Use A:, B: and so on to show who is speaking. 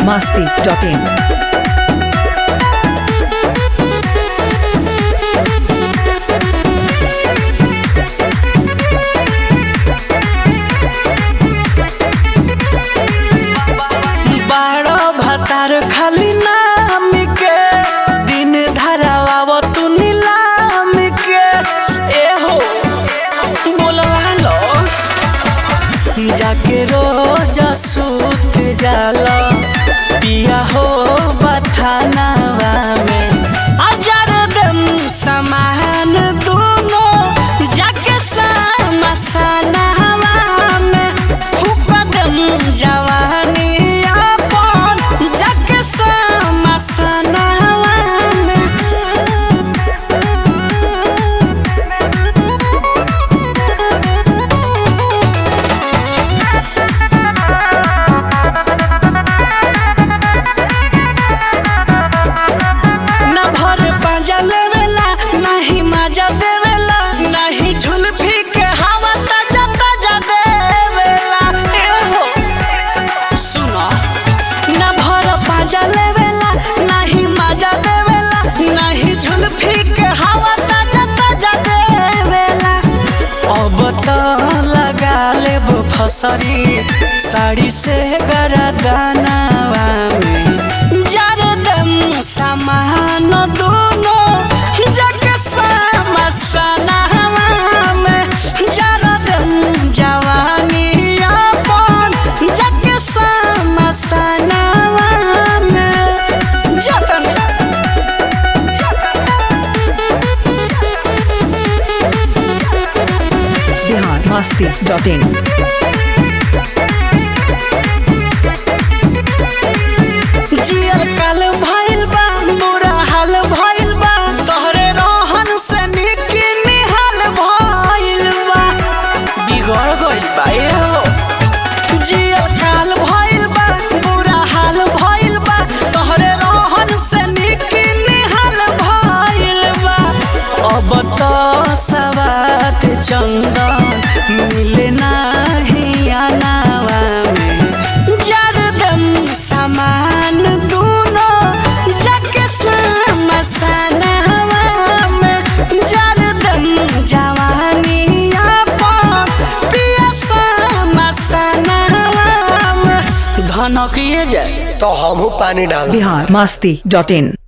A: biharmasti.in
B: तार खाली नाम के दिन धरावा तू नीलाम के ए हो बोलवा लो जाके रोज सूत जाला पिया हो बथानावा में हजार दम समान दोनों जाके समसनावा में फूक दम जवानी फसरी साड़ी से गरदनावा में जरदम समान दोनों जके समसनावा में जरदम जवानी अपन जके समसनावा में जतन
A: biharmasti.in
B: जियल काल भइल बा बुरा हाल भइल बा तोहरे रोहन से निकी निहाल भइल बा बिगड़ गइल बा ए हो जियल काल भइल बा बुरा हाल भइल बा तोहरे रोहन से निकी निहाल भइल बा अब तो सवात चंदन मिले नाही आनावा में जरदम समान दोनों जाके समसनावा में जरदम जवानी अपन पिया समसनावा में धनकिए जाए
C: तो हमहू पानी डाल
A: biharmasti.in